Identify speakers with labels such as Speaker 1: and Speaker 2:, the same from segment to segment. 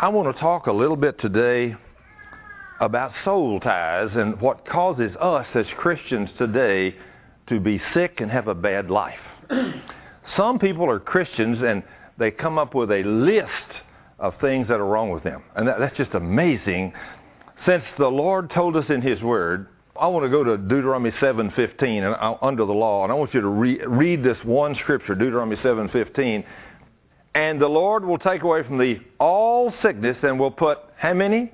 Speaker 1: I want to talk a little bit today about soul ties and what causes us as Christians today to be sick and have a bad life. Some people are Christians and they come up with a list of things that are wrong with them. And that's just amazing. Since the Lord told us in His Word, I want to go to Deuteronomy 7:15 and under the law, and I want you to read this one scripture, Deuteronomy 7:15. And the Lord will take away from thee all sickness and will put, how many?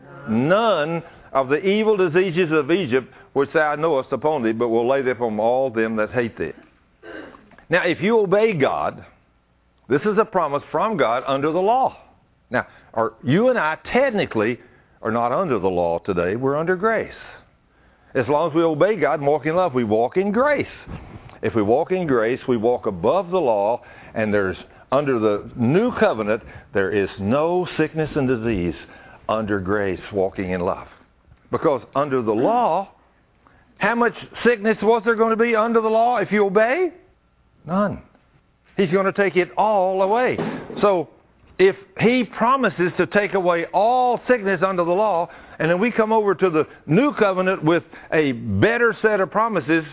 Speaker 1: None of the evil diseases of Egypt which thou knowest upon thee, but will lay them upon all them that hate thee. Now, if you obey God, this is a promise from God under the law. Now, you and I technically are not under the law today. We're under grace. As long as we obey God and walk in love, we walk in grace. If we walk in grace, we walk above the law, and under the new covenant, there is no sickness and disease under grace, walking in love. Because under the law, how much sickness was there going to be under the law if you obey? None. He's going to take it all away. So if He promises to take away all sickness under the law, and then we come over to the new covenant with a better set of promises,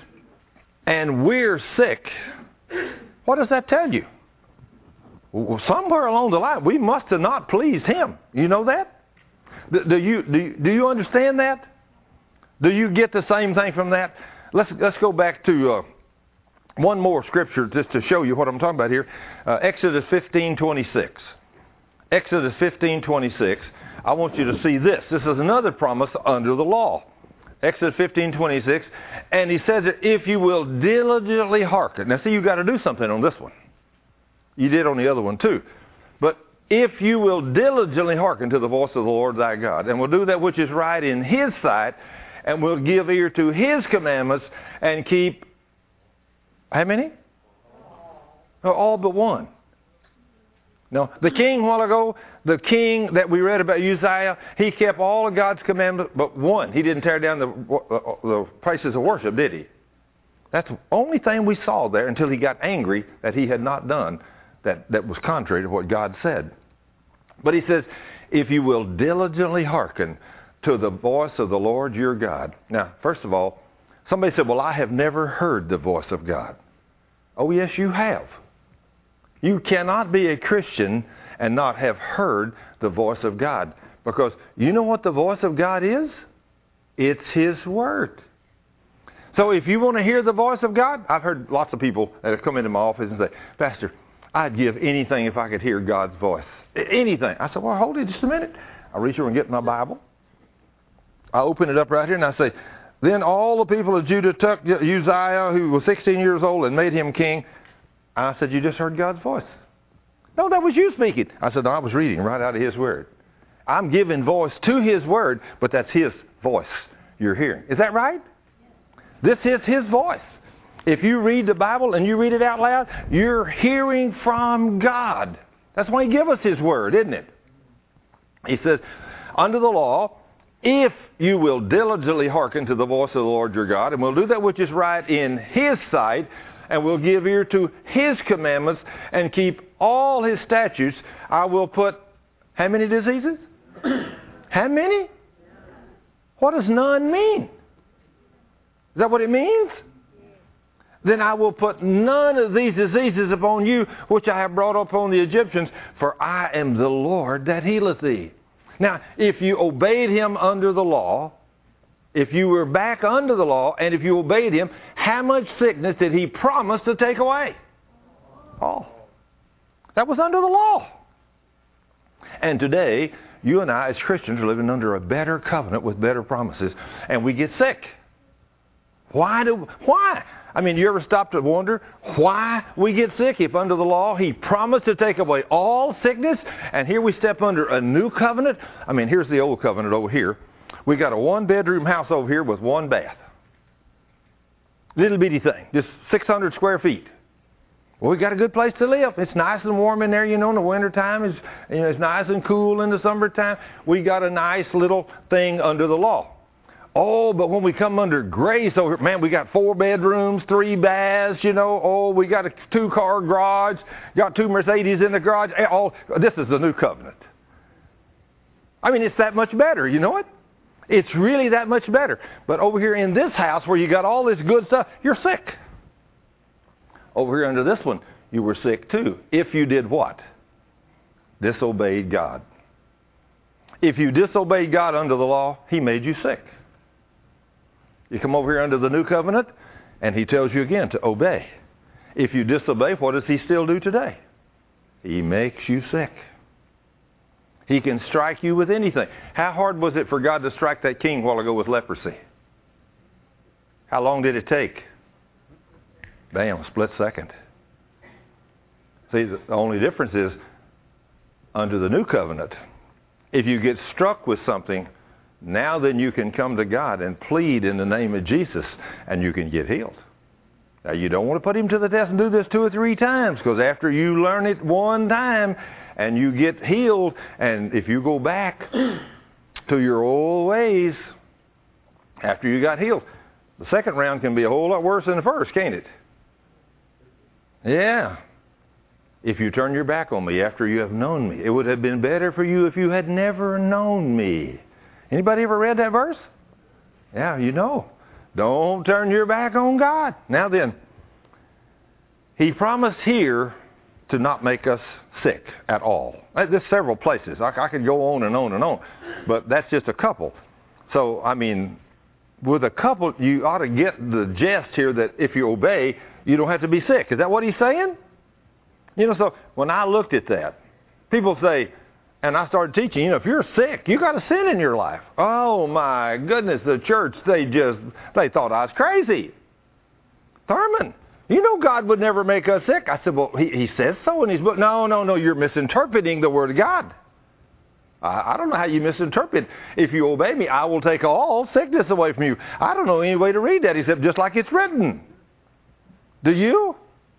Speaker 1: and we're sick, what does that tell you? Well, somewhere along the line, we must have not pleased Him. You know that? Do you understand that? Do you get the same thing from that? Let's go back to one more scripture just to show you what I'm talking about here. Exodus 15:26. Exodus 15:26. I want you to see this. This is another promise under the law. Exodus 15:26. And He says that if you will diligently hearken. Now see, you've got to do something on this one. You did on the other one too. But if you will diligently hearken to the voice of the Lord thy God, and will do that which is right in His sight, and will give ear to His commandments, and keep, how many? No, all but one. No, the king a while ago, the king that we read about, Uzziah, he kept all of God's commandments but one. He didn't tear down the places of worship, did he? That's the only thing we saw there until he got angry that he had not done that was contrary to what God said. But he says, if you will diligently hearken to the voice of the Lord your God. Now, first of all, somebody said, well, I have never heard the voice of God. Oh, yes, you have. You cannot be a Christian and not have heard the voice of God. Because you know what the voice of God is? It's His Word. So if you want to hear the voice of God, I've heard lots of people that have come into my office and say, Pastor, I'd give anything if I could hear God's voice. Anything. I said, well, hold it just a minute. I reach over and get my Bible. I open it up right here and I say, then all the people of Judah took Uzziah, who was 16 years old, and made him king. I said, you just heard God's voice. No, that was you speaking. I said, no, I was reading right out of His Word. I'm giving voice to His Word, but that's His voice you're hearing. Is that right? This is His voice. If you read the Bible and you read it out loud, you're hearing from God. That's why He gave us His Word, isn't it? He says, under the law, if you will diligently hearken to the voice of the Lord your God, and will do that which is right in His sight, and will give ear to His commandments, and keep all His statutes, I will put, how many diseases? How many? What does none mean? Is that what it means? Then I will put none of these diseases upon you, which I have brought upon the Egyptians, for I am the Lord that healeth thee. Now, if you obeyed Him under the law, if you were back under the law, and if you obeyed Him, how much sickness did He promise to take away? All. That was under the law. And today, you and I as Christians are living under a better covenant with better promises, and we get sick. Why? I mean, you ever stop to wonder why we get sick if under the law He promised to take away all sickness, and here we step under a new covenant? I mean, here's the old covenant over here. We got a one-bedroom house over here with one bath. Little bitty thing, just 600 square feet. Well, we got a good place to live. It's nice and warm in there, in the wintertime. It's nice and cool in the summertime. We got a nice little thing under the law. Oh, but when we come under grace, man, we got 4 bedrooms, 3 baths, Oh, we got a 2-car garage, got 2 Mercedes in the garage. This is the new covenant. I mean, it's that much better, you know it? It's really that much better. But over here in this house where you got all this good stuff, you're sick. Over here under this one, you were sick too. If you did what? Disobeyed God. If you disobeyed God under the law, He made you sick. You come over here under the new covenant, and He tells you again to obey. If you disobey, what does He still do today? He makes you sick. He can strike you with anything. How hard was it for God to strike that king a while ago with leprosy? How long did it take? Bam, split second. See, the only difference is under the new covenant, if you get struck with something, now then you can come to God and plead in the name of Jesus, and you can get healed. Now, you don't want to put Him to the test and do this 2 or 3 times, because after you learn it one time and you get healed, and if you go back to your old ways after you got healed, the second round can be a whole lot worse than the first, can't it? Yeah. If you turn your back on me after you have known me, it would have been better for you if you had never known me. Anybody ever read that verse? Yeah, you know. Don't turn your back on God. Now then, He promised here to not make us sick at all. There's several places. I could go on and on and on, but that's just a couple. So, I mean, with a couple, you ought to get the gist here that if you obey, you don't have to be sick. Is that what He's saying? You know, so when I looked at that, people say, and I started teaching, you know, if you're sick, you got a sin in your life. Oh my goodness, the church, they thought I was crazy. Thurman, you know God would never make us sick. I said, well, he says so in His book. No, you're misinterpreting the Word of God. I don't know how you misinterpret. If you obey me, I will take all sickness away from you. I don't know any way to read that except just like it's written. Do you?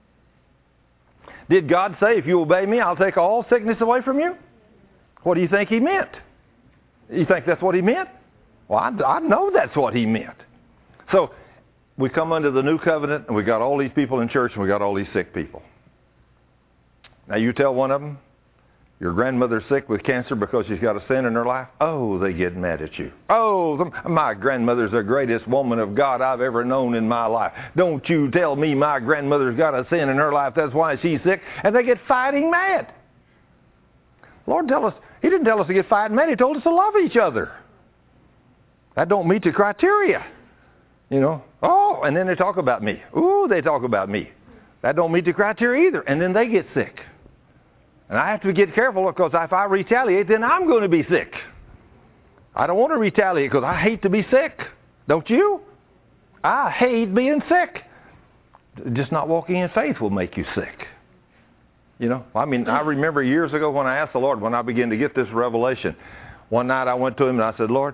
Speaker 1: Did God say, if you obey me, I'll take all sickness away from you? What do you think He meant? You think that's what He meant? Well, I know that's what He meant. So, we come under the new covenant, and we got all these people in church, and we got all these sick people. Now, you tell one of them, your grandmother's sick with cancer because she's got a sin in her life. Oh, they get mad at you. Oh, my grandmother's the greatest woman of God I've ever known in my life. Don't you tell me my grandmother's got a sin in her life, that's why she's sick. And they get fighting mad. Lord He didn't tell us to get fighting mad. He told us to love each other. That don't meet the criteria. You know, oh, and then they talk about me. Ooh, they talk about me. That don't meet the criteria either. And then they get sick. And I have to get careful because if I retaliate, then I'm going to be sick. I don't want to retaliate because I hate to be sick. Don't you? I hate being sick. Just not walking in faith will make you sick. You know, I mean, I remember years ago when I asked the Lord, when I began to get this revelation, one night I went to Him and I said, Lord,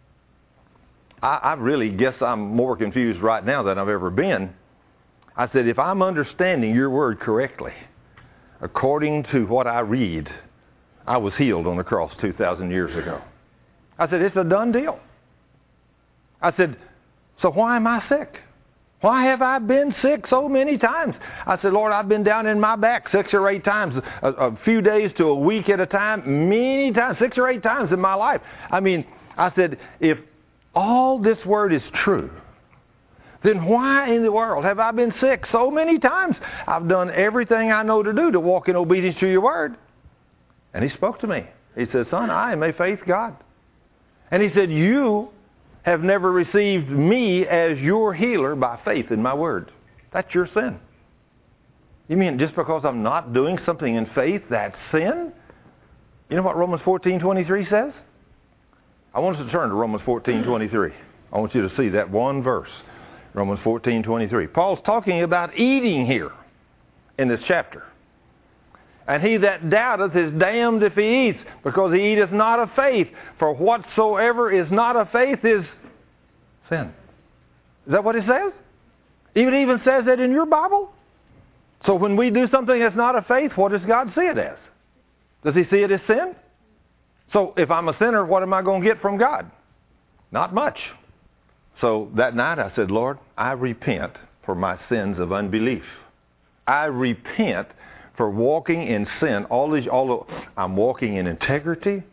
Speaker 1: I really guess I'm more confused right now than I've ever been. I said, if I'm understanding your word correctly, according to what I read, I was healed on the cross 2,000 years ago. I said, it's a done deal. I said, so why am I sick? Why have I been sick so many times? I said, Lord, I've been down in my back 6 or 8 times, a few days to a week at a time, many times, 6 or 8 times in my life. I mean, I said, if all this word is true, then why in the world have I been sick so many times? I've done everything I know to do to walk in obedience to your word. And He spoke to me. He said, son, I am a faith God. And He said, you have never received me as your healer by faith in my word. That's your sin. You mean just because I'm not doing something in faith, that's sin? You know what Romans 14:23 says? I want us to turn to Romans 14:23. I want you to see that one verse. Romans 14:23. Paul's talking about eating here in this chapter. And he that doubteth is damned if he eats, because he eateth not of faith. For whatsoever is not of faith is sin. Is that what it says? It even says that in your Bible? So when we do something that's not of faith, what does God see it as? Does He see it as sin? So if I'm a sinner, what am I going to get from God? Not much. So that night I said, Lord, I repent for my sins of unbelief. I repent for walking in sin. Although I'm walking in integrity,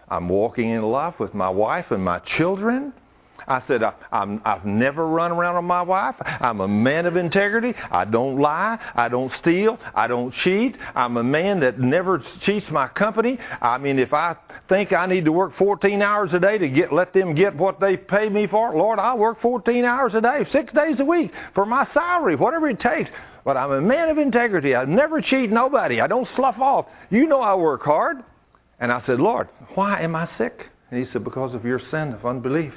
Speaker 1: I'm walking in life with my wife and my children. I said, I've never run around on my wife. I'm a man of integrity. I don't lie. I don't steal. I don't cheat. I'm a man that never cheats my company. I mean, if I think I need to work 14 hours a day to let them get what they pay me for, Lord, I'll work 14 hours a day, 6 days a week for my salary, whatever it takes. But I'm a man of integrity. I never cheat nobody. I don't slough off. You know I work hard. And I said, Lord, why am I sick? And he said, because of your sin of unbelief.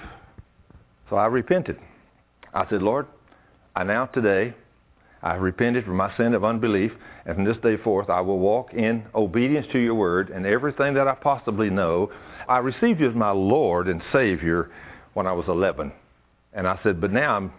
Speaker 1: So I repented. I said, Lord, today, I repented for my sin of unbelief, and from this day forth, I will walk in obedience to your word and everything that I possibly know. I received you as my Lord and Savior when I was 11. And I said, but now I'm,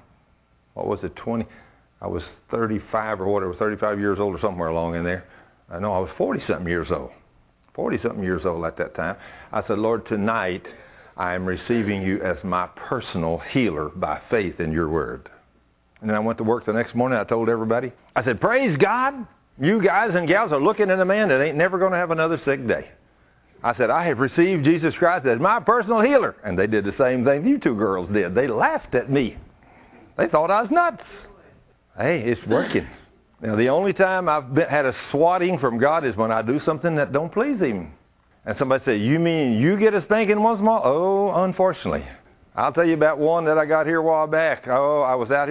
Speaker 1: 20? I was 35 or whatever, 35 years old or somewhere along in there. I know I was 40-something years old. 40-something years old at that time. I said, Lord, tonight, I am receiving you as my personal healer by faith in your word. And then I went to work the next morning. I told everybody, I said, praise God. You guys and gals are looking at a man that ain't never going to have another sick day. I said, I have received Jesus Christ as my personal healer. And they did the same thing you two girls did. They laughed at me. They thought I was nuts. Hey, it's working. Now, the only time I've had a swatting from God is when I do something that don't please him. And somebody say, you mean you get a spanking once in a while? Oh, unfortunately. I'll tell you about one that I got here a while back. Oh, I was out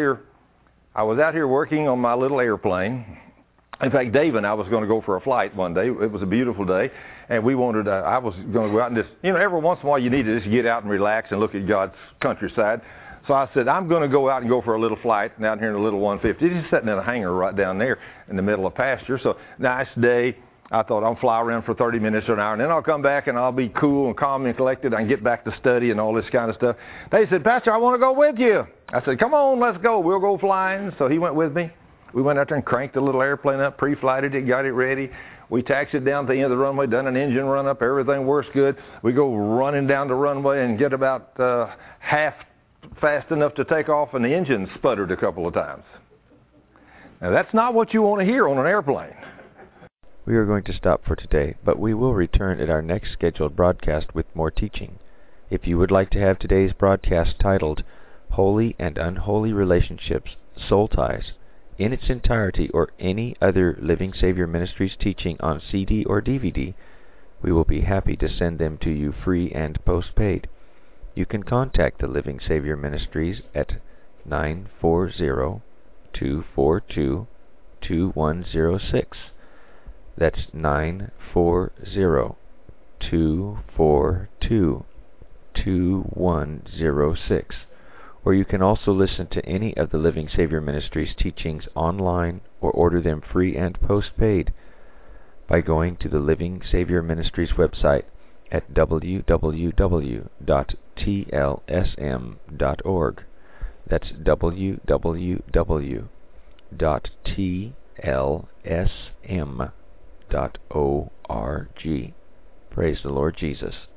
Speaker 1: here working on my little airplane. In fact, Dave and I was going to go for a flight one day. It was a beautiful day. And we wanted, I was going to go out and just, every once in a while you need to just get out and relax and look at God's countryside. So I said, I'm going to go out and go for a little flight down here in a little 150. Just sitting in a hangar right down there in the middle of pasture. So nice day. I thought I'll fly around for 30 minutes or an hour, and then I'll come back and I'll be cool and calm and collected. I can get back to study and all this kind of stuff. They said, Pastor, I want to go with you. I said, come on, let's go. We'll go flying. So he went with me. We went out there and cranked the little airplane up, pre-flighted it, got it ready. We taxied down to the end of the runway, done an engine run up, everything works good. We go running down the runway and get about half fast enough to take off, and the engine sputtered a couple of times. Now, that's not what you want to hear on an airplane.
Speaker 2: We are going to stop for today, but we will return at our next scheduled broadcast with more teaching. If you would like to have today's broadcast titled Holy and Unholy Relationships, Soul Ties, in its entirety, or any other Living Savior Ministries teaching on CD or DVD, we will be happy to send them to you free and postpaid. You can contact the Living Savior Ministries at 940-242-2106. That's 940-242-2106. Or you can also listen to any of the Living Savior Ministries teachings online or order them free and postpaid by going to the Living Savior Ministries website at www.tlsm.org. That's www.tlsm.org. Praise the Lord Jesus.